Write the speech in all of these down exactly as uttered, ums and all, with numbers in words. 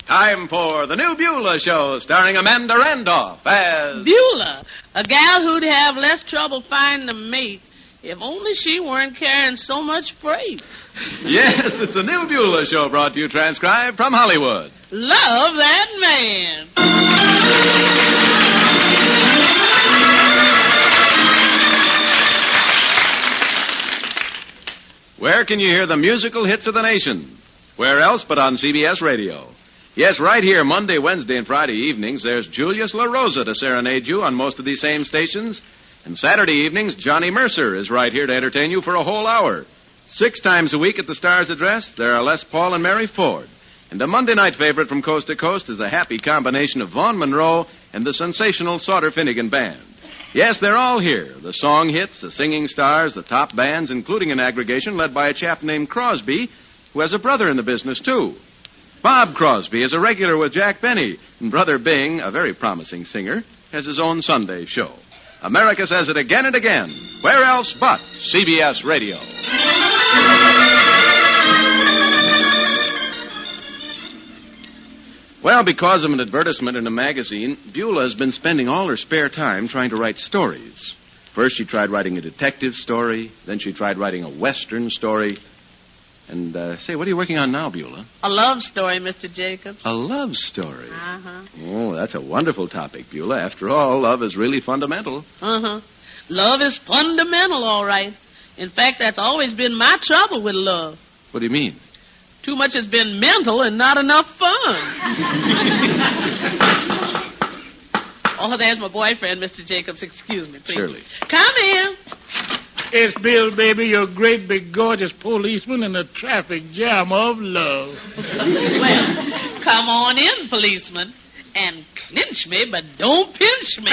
Time for the new Beulah Show, starring Amanda Randolph as... Beulah, a gal who'd have less trouble finding a mate if only she weren't carrying so much freight. Yes, it's a new Beulah Show brought to you transcribed from Hollywood. Love that man. Where can you hear the musical hits of the nation? Where else but on C B S Radio? Yes, right here, Monday, Wednesday, and Friday evenings, there's Julius La Rosa to serenade you on most of these same stations. And Saturday evenings, Johnny Mercer is right here to entertain you for a whole hour. Six times a week at the Star's Address, there are Les Paul and Mary Ford. And a Monday night favorite from coast to coast is a happy combination of Vaughn Monroe and the sensational Sauter Finnegan Band. Yes, they're all here. The song hits, the singing stars, the top bands, including an aggregation led by a chap named Crosby, who has a brother in the business, too. Bob Crosby is a regular with Jack Benny, and Brother Bing, a very promising singer, has his own Sunday show. America says it again and again. Where else but C B S Radio? Well, because of an advertisement in a magazine, Beulah has been spending all her spare time trying to write stories. First, she tried writing a detective story. Then she tried writing a Western story. And, uh, say, what are you working on now, Beulah? A love story, Mister Jacobs. A love story? Uh-huh. Oh, that's a wonderful topic, Beulah. After all, love is really fundamental. Uh-huh. Love is fundamental, all right. In fact, that's always been my trouble with love. What do you mean? Too much has been mental and not enough fun. Oh, there's my boyfriend, Mister Jacobs. Excuse me, please. Surely. Come in. It's Bill, baby, your great big gorgeous policeman in a traffic jam of love. Well, come on in, policeman, and clinch me, but don't pinch me.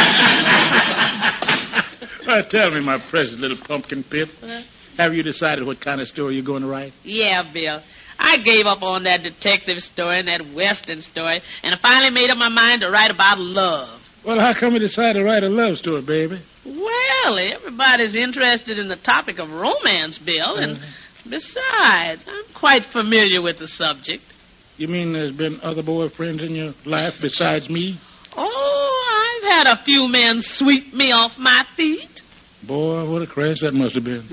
uh, tell me, my precious little pumpkin pip, Huh? have you decided what kind of story you're going to write? Yeah, Bill. I gave up on that detective story and that Western story, and I finally made up my mind to write about love. Well, how come you decided to write a love story, baby? Well, everybody's interested in the topic of romance, Bill, and Uh-huh. besides, I'm quite familiar with the subject. You mean there's been other boyfriends in your life besides me? Oh, I've had a few men sweep me off my feet. Boy, what a crash that must have been.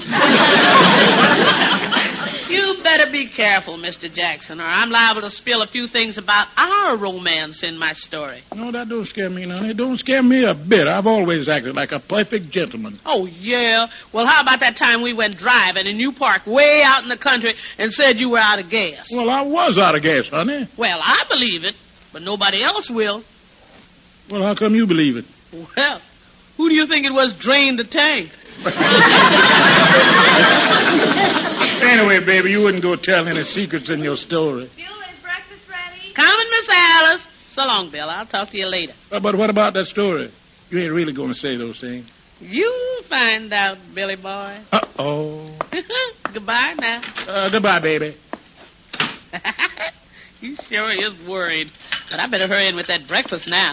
You better be careful, Mister Jackson, or I'm liable to spill a few things about our romance in my story. No, that don't scare me none. It don't scare me a bit. I've always acted like a perfect gentleman. Oh, yeah? Well, how about that time we went driving and you parked way out in the country and said you were out of gas? Well, I was out of gas, honey. Well, I believe it, but nobody else will. Well, how come you believe it? Well, who do you think it was drained the tank? Anyway, baby, you wouldn't go tell any secrets in your story. Beulah, is breakfast ready? Coming, Miss Alice. So long, Bill. I'll talk to you later. Uh, but what about that story? You ain't really going to say those things. You'll find out, Billy boy. Uh-oh. Goodbye now. Uh, goodbye, baby. He sure is worried. But I better hurry in with that breakfast now.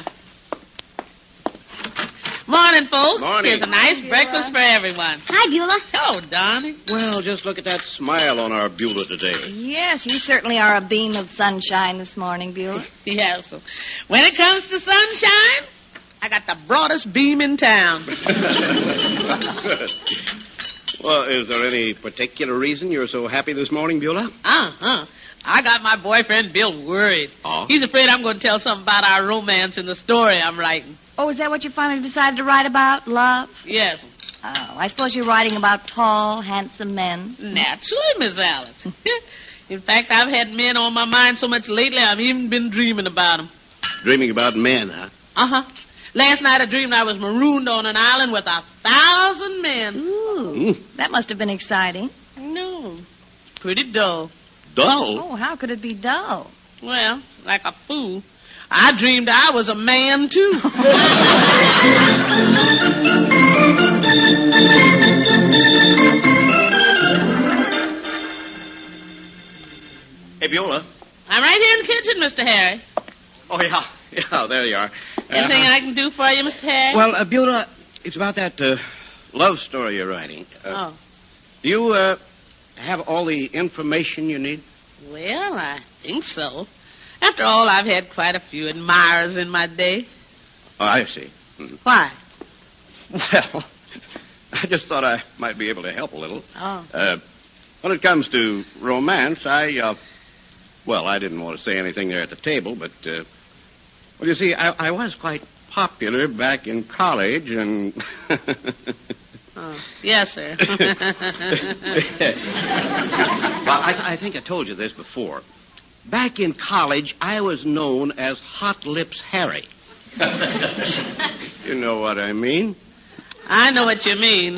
Morning, folks. Morning. Here's a nice Hi, breakfast for everyone. Hi, Beulah. Oh, Donnie. Well, just look at that smile on our Beulah today. Yes, you certainly are a beam of sunshine this morning, Beulah. Yeah, so when it comes to sunshine, I got the broadest beam in town. Good. Well, is there any particular reason you're so happy this morning, Beulah? Uh-huh. I got my boyfriend Bill worried. Oh? He's afraid I'm going to tell something about our romance in the story I'm writing. Oh, is that what you finally decided to write about, love? Yes. Oh, I suppose you're writing about tall, handsome men. Naturally, Miss Alice. In fact, I've had men on my mind so much lately, I've even been dreaming about them. Dreaming about men, huh? Uh-huh. Last night I dreamed I was marooned on an island with a thousand men. Ooh, Mm. that must have been exciting. No, pretty dull. Dull. Oh, how could it be dull? Well, like a fool. I dreamed I was a man, too. Hey, Beulah. I'm right here in the kitchen, Mister Harry. Oh, yeah. Yeah, there you are. Anything Uh, I can do for you, Mister Harry? Well, uh, Beulah, it's about that uh, love story you're writing. Uh, oh. Do you uh, have all the information you need? Well, I think so. After all, I've had quite a few admirers in my day. Oh, I see. Mhm. Why? Well, I just thought I might be able to help a little. Oh. Uh, when it comes to romance, I, uh, well, I didn't want to say anything there at the table, but, uh, well, you see, I, I was quite popular back in college, and... Oh, yes, sir. Well, I, I think I told you this before. Back in college, I was known as Hot Lips Harry. You know what I mean? I know what you mean.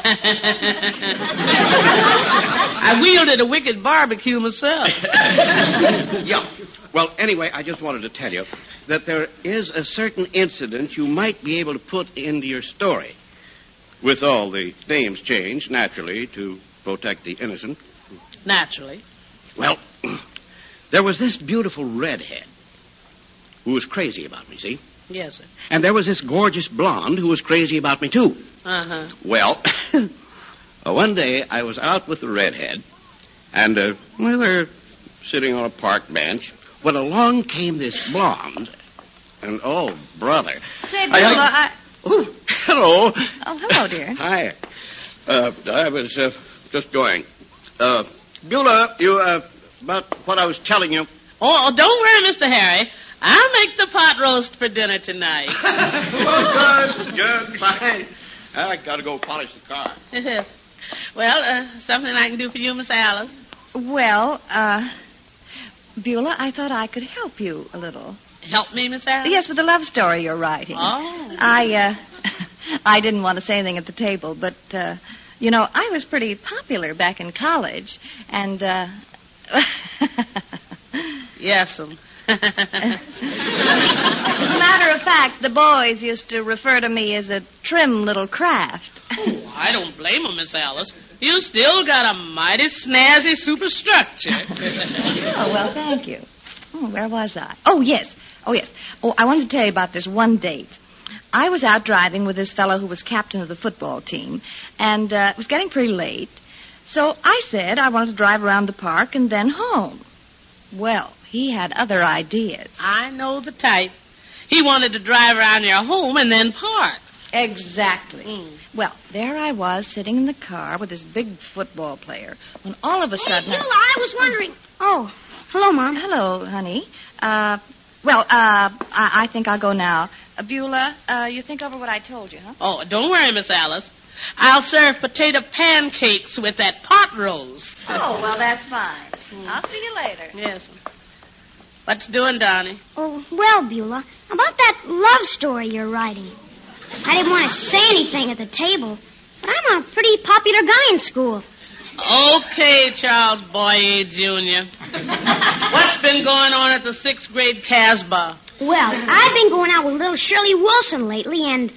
I wielded a wicked barbecue myself. Yeah. Well, anyway, I just wanted to tell you that there is a certain incident you might be able to put into your story. With all the names changed, naturally, to protect the innocent. Naturally. Well, there was this beautiful redhead who was crazy about me, see? Yes, sir. And there was this gorgeous blonde who was crazy about me, too. Uh-huh. Well, uh, one day I was out with the redhead, and uh, we were sitting on a park bench when along came this blonde. And, oh, brother. Say, Beulah, I... I... Oh, hello. Oh, hello, dear. Hi. Uh, I was uh, just going. Uh, Beulah, you, uh, about what I was telling you. Oh, don't worry, Mister Harry. I'll make the pot roast for dinner tonight. Oh, good, good, fine. I gotta go polish the car. Yes. Well, uh, something I can do for you, Miss Alice? Well, uh, Beulah, I thought I could help you a little. Help me, Miss Alice? Yes, with the love story you're writing. Oh. I, uh, I didn't want to say anything at the table, but, uh, you know, I was pretty popular back in college, and, uh... Yes'm. As a matter of fact, the boys used to refer to me as a trim little craft. Oh, I don't blame 'em, Miss Alice. You still got a mighty snazzy superstructure. Oh, well, thank you. Oh, where was I? Oh, yes. Oh, yes. Oh, I wanted to tell you about this one date. I was out driving with this fellow who was captain of the football team, and uh, it was getting pretty late. So I said I wanted to drive around the park and then home. Well, he had other ideas. I know the type. He wanted to drive around your home and then park. Exactly. Mm. Well, there I was sitting in the car with this big football player when all of a sudden... Hey, Beulah, I was wondering... Oh, hello, Mom. Hello, honey. Uh, well, uh, I, I think I'll go now. Uh, Beulah, uh, you think over what I told you, huh? Oh, don't worry, Miss Alice. I'll serve potato pancakes with that pot roast. Oh, well, that's fine. I'll see you later. Yes. What's doing, Donnie? Oh, well, Beulah, about that love story you're writing. I didn't want to say anything at the table, but I'm a pretty popular guy in school. Okay, Charles Boyer, Junior What's been going on at the sixth grade Casbah? Well, I've been going out with little Shirley Wilson lately, and...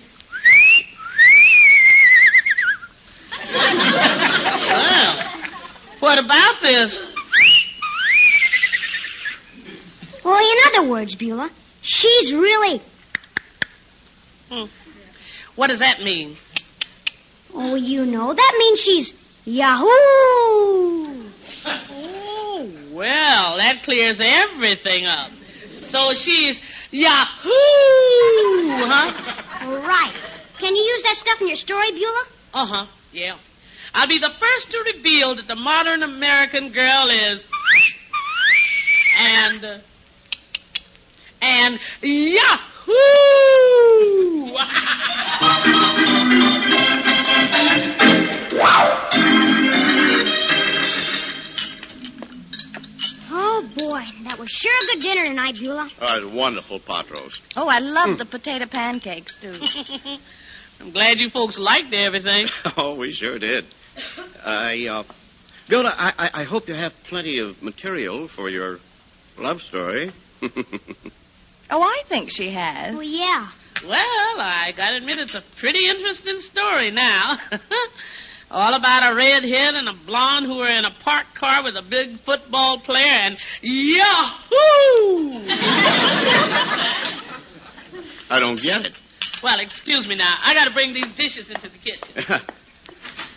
Well, what about this? Well, in other words, Beulah, she's really... Hmm. What does that mean? Oh, you know, that means she's Yahoo! Oh, well, that clears everything up. So she's Yahoo, huh? Right. Can you use that stuff in your story, Beulah? Uh-huh, yeah. I'll be the first to reveal that the modern American girl is... And... Uh, and Yahoo! Oh, boy, that was sure a good dinner tonight, Beulah. Oh, it's a wonderful pot roast. Oh, I love the potato pancakes, too. I'm glad you folks liked everything. Oh, we sure did. I, uh... Beulah, I, I, I hope you have plenty of material for your love story. Oh, I think she has. Oh, yeah. Well, I gotta admit it's a pretty interesting story now. All about a redhead and a blonde who were in a parked car with a big football player and Yahoo! I don't get it. Well, excuse me now. I gotta bring these dishes into the kitchen.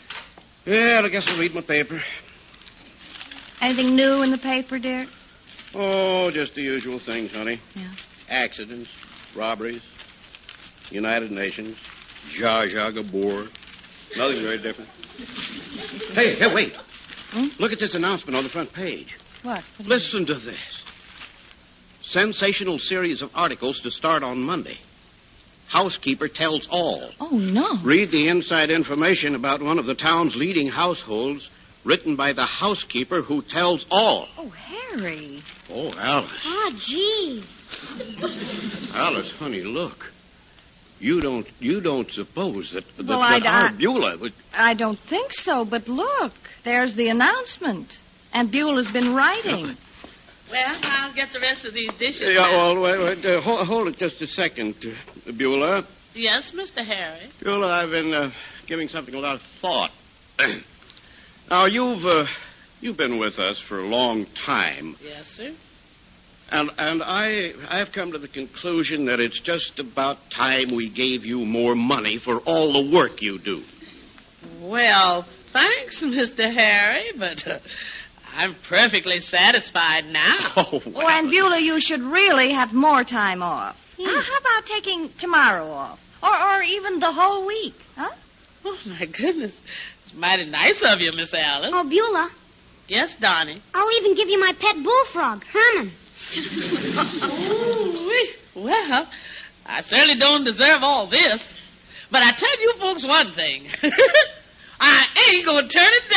Well, I guess I'll read my paper. Anything new in the paper, dear? Oh, just the usual things, honey. Yeah. Accidents, robberies, United Nations, Zsa Zsa Gabor. Nothing very different. Hey, hey, wait. Hmm? Look at this announcement on the front page. What? What Listen to this. Sensational series of articles to start on Monday. Housekeeper tells all. Oh, no. Read the inside information about one of the town's leading households, written by the housekeeper who tells all. Oh, Harry. Oh, Alice. Oh, gee. Alice, honey, look. You don't you don't suppose that, that, Well, that I- our I- Beulah would... I don't think so, but look. There's the announcement. And Beulah's been writing. Well, I'll get the rest of these dishes. Yeah, now. well, wait, wait, uh, hold, hold it just a second, uh, Beulah. Yes, Mister Harry. Beulah, I've been uh, giving something a lot of thought. Now, you've uh, you've been with us for a long time, Yes, sir. and and I I've come to the conclusion that it's just about time we gave you more money for all the work you do. Well, thanks, Mister Harry, but uh, I'm perfectly satisfied now. Oh, Oh, and Beulah, you should really have more time off. Uh, how about taking tomorrow off? Or, or even the whole week, huh? Oh, my goodness. It's mighty nice of you, Miss Alice. Oh, Beulah, Yes, Donnie. I'll even give you my pet bullfrog, Herman. Ooh-wee. Well, I certainly don't deserve all this. But I tell you folks one thing. I ain't going to turn it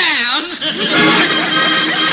down.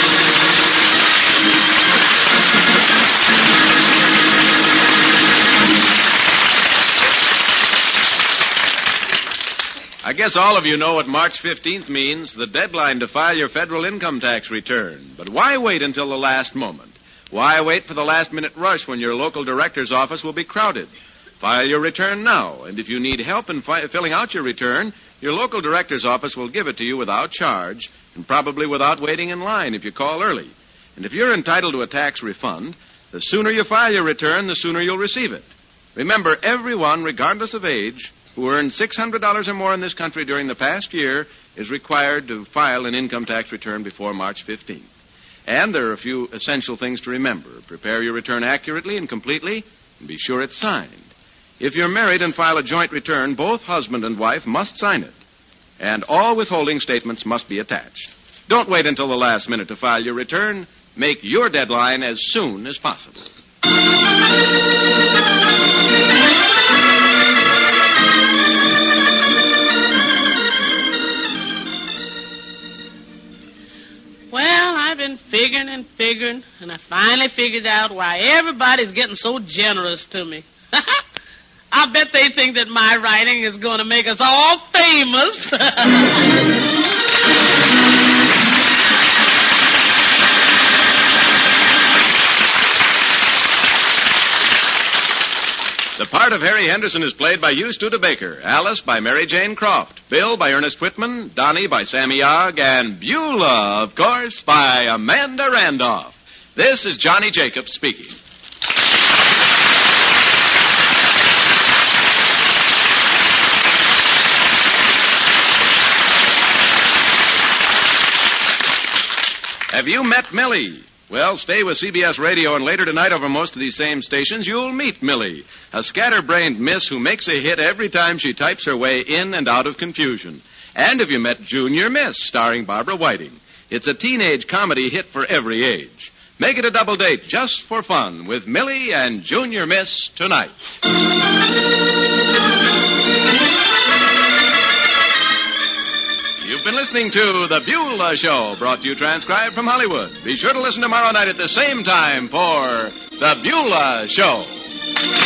I guess all of you know what March fifteenth means, the deadline to file your federal income tax return. But why wait until the last moment? Why wait for the last-minute rush when your local director's office will be crowded? File your return now, and if you need help in fi- filling out your return, your local director's office will give it to you without charge and probably without waiting in line if you call early. And if you're entitled to a tax refund, the sooner you file your return, the sooner you'll receive it. Remember, everyone, regardless of age, who earned six hundred dollars or more in this country during the past year is required to file an income tax return before March fifteenth. And there are a few essential things to remember. Prepare your return accurately and completely, and be sure it's signed. If you're married and file a joint return, both husband and wife must sign it. And all withholding statements must be attached. Don't wait until the last minute to file your return. Make your deadline as soon as possible. Well, I've been figuring and figuring, and I finally figured out why everybody's getting so generous to me. I bet they think that my writing is going to make us all famous. The part of Harry Henderson is played by Hugh Studebaker, Alice by Mary Jane Croft, Bill by Ernest Whitman, Donnie by Sammy Ogg, and Beulah, of course, by Amanda Randolph. This is Johnny Jacobs speaking. Have you met Millie? Well, stay with C B S Radio, and later tonight over most of these same stations, you'll meet Millie, a scatterbrained miss who makes a hit every time she types her way in and out of confusion. And have you met Junior Miss, starring Barbara Whiting? It's a teenage comedy hit for every age. Make it a double date just for fun with Millie and Junior Miss tonight. You've been listening to The Beulah Show, brought to you transcribed from Hollywood. Be sure to listen tomorrow night at the same time for The Beulah Show.